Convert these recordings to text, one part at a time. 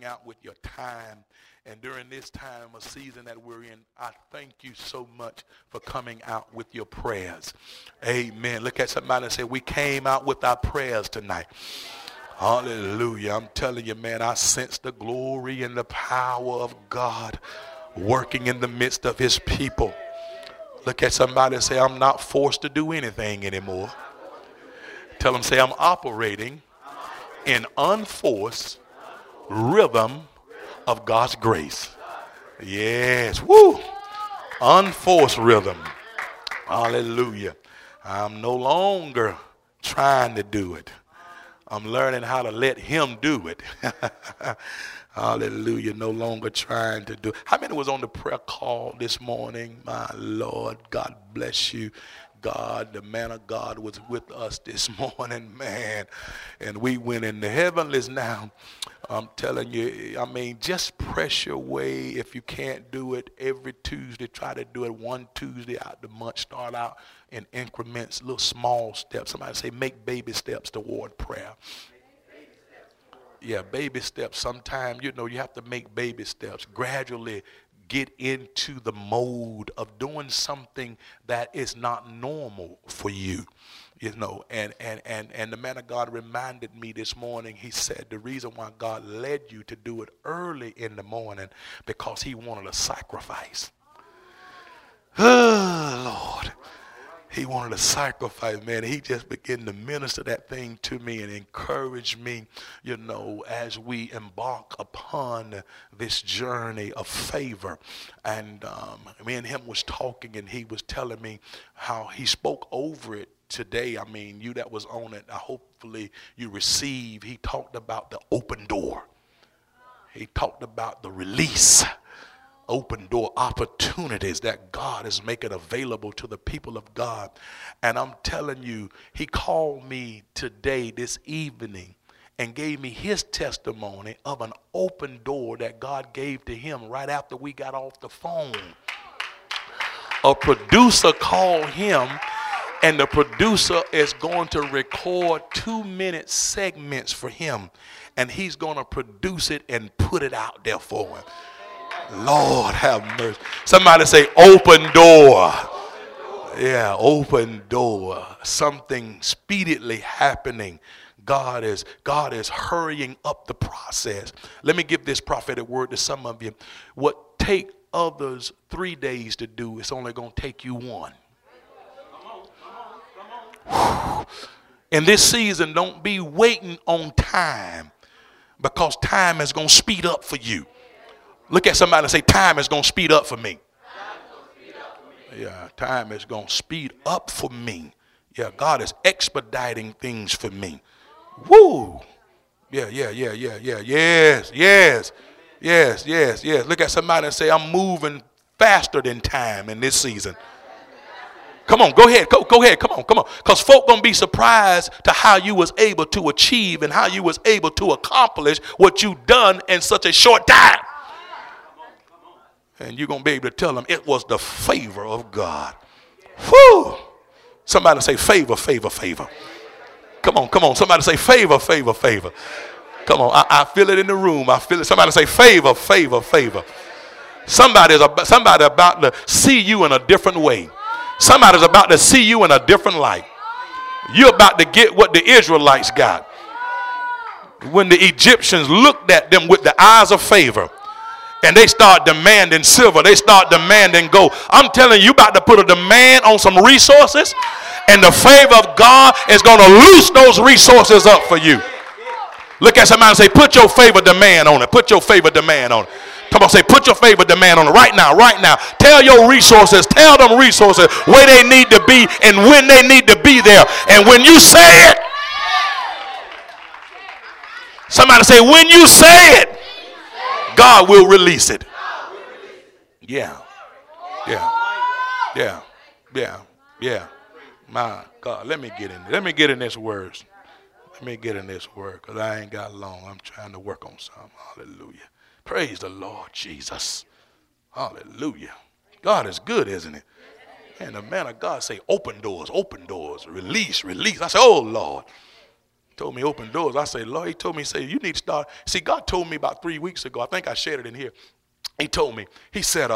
out with your time. And during this time, a season that we're in, I thank you so much for coming out with your prayers. Amen. Look at somebody and say, we came out with our prayers tonight. Hallelujah. I'm telling you, man, I sense the glory and the power of God working in the midst of his people. Look at somebody and say, I'm not forced to do anything anymore. Tell them, say, I'm operating in unforced rhythm of God's grace. Yes. Woo. Unforced rhythm. Hallelujah. I'm no longer trying to do it. I'm learning how to let him do it. Hallelujah. No longer trying to do it. How many was on the prayer call this morning? My Lord, God bless you. God, the man of God was with us this morning, man. And we went in the heavenlies now. I'm telling you, I mean, just press your way. If you can't do it every Tuesday, try to do it one Tuesday out the month. Start out in increments, little small steps. Somebody say, make baby steps toward prayer. Yeah, baby steps. Sometimes, you have to make baby steps. Gradually get into the mode of doing something that is not normal for you. And the man of God reminded me this morning. He said the reason why God led you to do it early in the morning because he wanted a sacrifice. Oh, Lord. He wanted a sacrifice, man. He just began to minister that thing to me and encourage me, as we embark upon this journey of favor. And me and him was talking, and he was telling me how he spoke over it today. I mean, you that was on it, hopefully you receive. He talked about the open door. He talked about the release. Open door opportunities that God is making available to the people of God. And I'm telling you, he called me today, this evening, and gave me his testimony of an open door that God gave to him right after we got off the phone. A producer called him, and the producer is going to record 2-minute segments for him, and he's going to produce it and put it out there for him. Lord have mercy. Somebody say open door. Yeah, open door. Something speedily happening. God is hurrying up the process. Let me give this prophetic word to some of you. What take others 3 days to do, it's only going to take you 1. In this season, don't be waiting on time, because time is going to speed up for you. Look at somebody and say, time is going to speed up for me. Yeah, time is going to speed up for me. Yeah, God is expediting things for me. Woo. Yeah. Yes. Look at somebody and say, I'm moving faster than time in this season. Come on, go ahead. Go ahead. Come on. Because folk going to be surprised to how you was able to achieve and how you was able to accomplish what you done in such a short time. And you're going to be able to tell them it was the favor of God. Whew. Somebody say favor. Come on. Somebody say favor. Come on. I feel it in the room. I feel it. Somebody say favor. Somebody's about to see you in a different way. Somebody's about to see you in a different light. You're about to get what the Israelites got when the Egyptians looked at them with the eyes of favor. And they start demanding silver. They start demanding gold. I'm telling you, about to put a demand on some resources, and the favor of God is going to loose those resources up for you. Look at somebody and say, put your favor demand on it. Put your favor demand on it. Come on, say, put your favor demand on it right now. Tell your resources, tell them resources where they need to be and when they need to be there. And when you say it, somebody say, when you say it, God will release it. Yeah. My God, let me get in this word. Because I ain't got long. I'm trying to work on something. Hallelujah. Praise the Lord Jesus. Hallelujah. God is good, isn't he? And the man of God say, open doors, release. I say, oh Lord. Told me open doors. I say, Lord, he told me, say, you need to start. See, God told me about 3 weeks ago. I think I shared it in here. He told me, he said,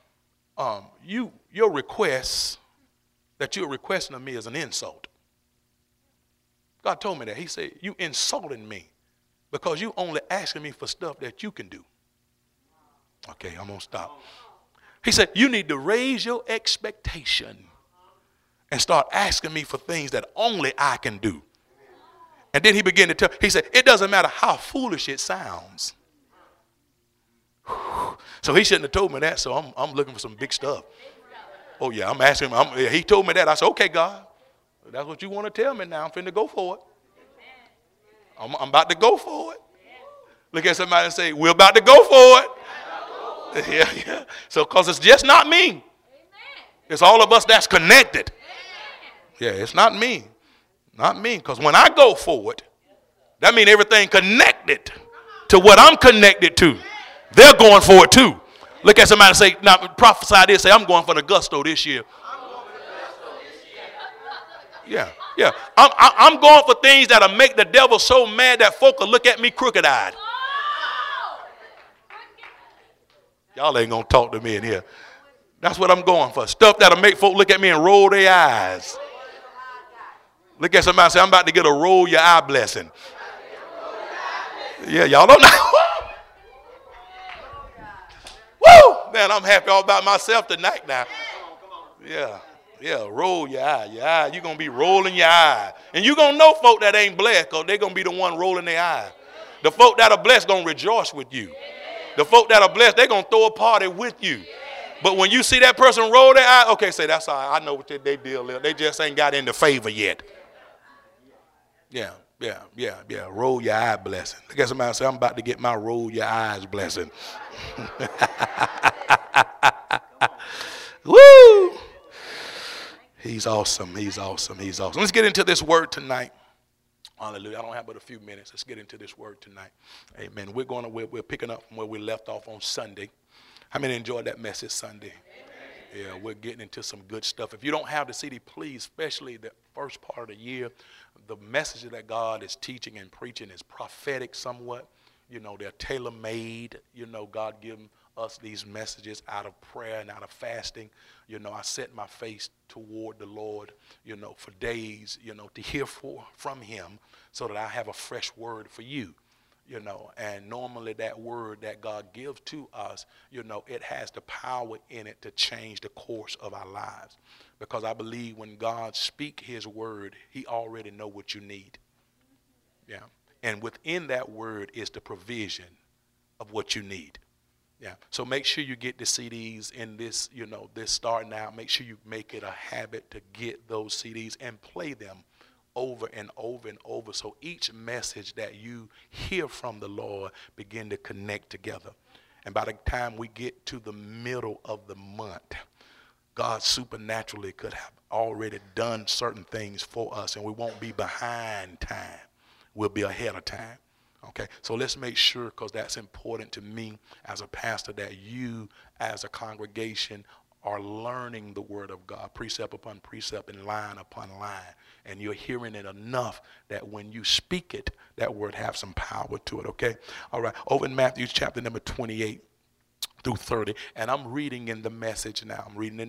your requests that you're requesting of me is an insult. God told me that. He said, you insulting me because you only asking me for stuff that you can do. Okay, I'm going to stop. He said, you need to raise your expectation and start asking me for things that only I can do. And then he began to tell, he said, it doesn't matter how foolish it sounds. So he shouldn't have told me that, so I'm looking for some big stuff. Oh, yeah, I'm asking him. He told me that. I said, okay, God, that's what you want to tell me now. I'm finna go for it. I'm about to go for it. Look at somebody and say, we're about to go for it. Yeah. So, because it's just not me. It's all of us that's connected. Yeah, it's not me. Not me, because when I go forward, that means everything connected to what I'm connected to. They're going for it too. Look at somebody and say, now prophesy this, say, I'm going for the gusto this year. Yeah. I'm going for things that'll make the devil so mad that folk will look at me crooked-eyed. Y'all ain't going to talk to me in here. That's what I'm going for. Stuff that'll make folk look at me and roll their eyes. Look at somebody and say, I'm about to get a roll your eye blessing. Yeah, y'all don't know. Woo! Man, I'm happy all about myself tonight now. Yeah, roll your eye. You're going to be rolling your eye. And you're going to know folk that ain't blessed because they're going to be the one rolling their eye. The folk that are blessed going to rejoice with you. The folk that are blessed, they're going to throw a party with you. But when you see that person roll their eye, okay, say, that's all right. I know what they deal is. They just ain't got into favor yet. Yeah. Roll your eye blessing. Look at somebody and say, I'm about to get my roll your eyes blessing. Woo! He's awesome. Let's get into this word tonight. Hallelujah. I don't have but a few minutes. Let's get into this word tonight. Amen. We're picking up from where we left off on Sunday. How many enjoyed that message Sunday? Yeah, we're getting into some good stuff. If you don't have the CD, please, especially the first part of the year, the message that God is teaching and preaching is prophetic somewhat. You know, they're tailor-made. You know, God giving us these messages out of prayer and out of fasting. You know, I set my face toward the Lord, you know, for days, you know, to hear from him so that I have a fresh word for you. You know, and normally that word that God gives to us, you know, it has the power in it to change the course of our lives. Because I believe when God speaks his word, he already know what you need. Yeah. And within that word is the provision of what you need. Yeah. So make sure you get the CDs in this, you know, this starting out. Make sure you make it a habit to get those CDs and play them over and over and over, so each message that you hear from the Lord begin to connect together. And by the time we get to the middle of the month, God supernaturally could have already done certain things for us, and we won't be behind time. We'll be ahead of time. Okay, so let's make sure, because that's important to me as a pastor, that you as a congregation are learning the word of God, precept upon precept and line upon line. And you're hearing it enough that when you speak it, that word have some power to it, okay? All right, over in Matthew chapter number 28 through 30, and I'm reading in the message now.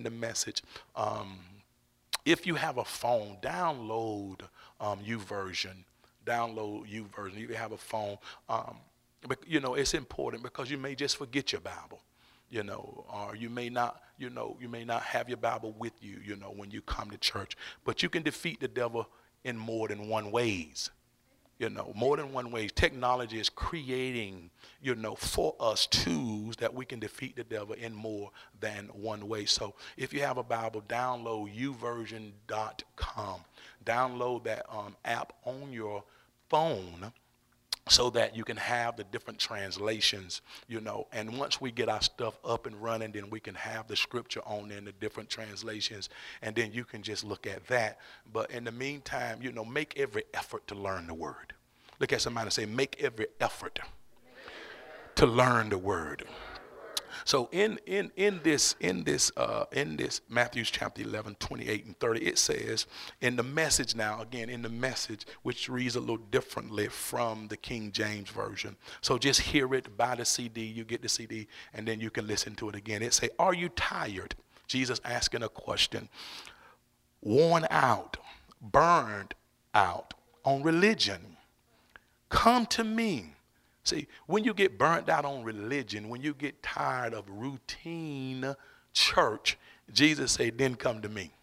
If you have a phone, download YouVersion. If you have a phone. But, you know, it's important because you may just forget your Bible. You know, or you may not have your Bible with you, you know, when you come to church. But you can defeat the devil in more than one ways. You know, more than one ways. Technology is creating, you know, for us tools that we can defeat the devil in more than one way. So if you have a Bible, download YouVersion.com. Download that app on your phone, so that you can have the different translations, you know. And once we get our stuff up and running, then we can have the scripture on there in the different translations, and then you can just look at that. But in the meantime, you know, make every effort to learn the word. Look at somebody and say, make every effort to learn the word. So in this Matthew chapter 11, 28 and 30, it says in the Message now, again in the Message, which reads a little differently from the King James Version. So just hear it, buy the CD, you get the CD, and then you can listen to it again. It say, are you tired? Jesus asking a question. Worn out, burned out on religion? Come to me. See, when you get burnt out on religion, when you get tired of routine church, Jesus said, then come to me.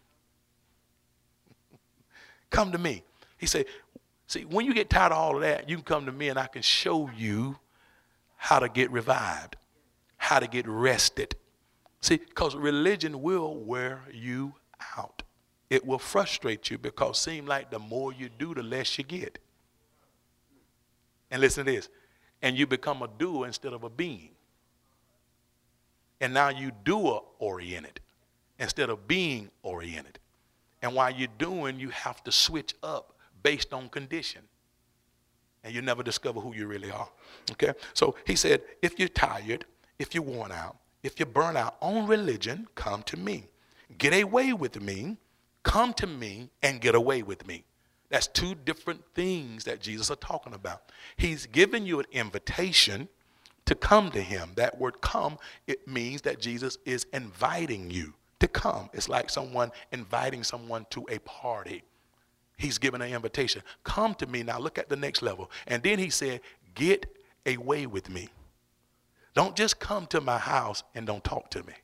Come to me. He said, see, when you get tired of all of that, you can come to me and I can show you how to get revived, how to get rested. See, because religion will wear you out. It will frustrate you because it seems like the more you do, the less you get. And listen to this. And you become a doer instead of a being. And now you doer-oriented instead of being oriented. And while you're doing, you have to switch up based on condition. And you never discover who you really are. Okay? So he said, if you're tired, if you're worn out, if you're burnt out on religion, come to me. Get away with me. Come to me and get away with me. That's two different things that Jesus is talking about. He's giving you an invitation to come to him. That word come, it means that Jesus is inviting you to come. It's like someone inviting someone to a party. He's giving an invitation. Come to me. Now look at the next level. And then he said, get away with me. Don't just come to my house and don't talk to me.